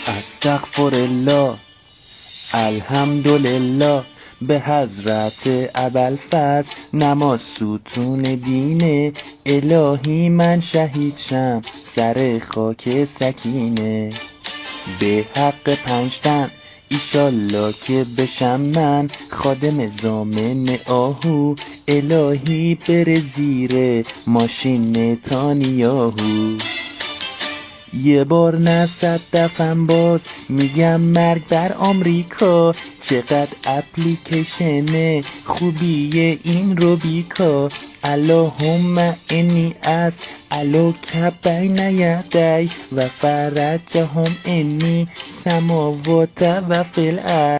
استغفرالله، الحمدلله، به حضرت ابوالفضل نماز ستون دینه. الهی من شهید شم سر خاک سکینه. به حق پنجتن ایشالله که بشم من خادم ضامن آهو. الهی بره زیر ماشین نتانیاهو. یه بار نه 100 دفعه باز میگم مرگ بر آمریکا. چقدر اپلیکیشن خوبیه این روبیکا. اللهم انی اسألک بین یدی و فرجهم انی سماوات و فی الارض.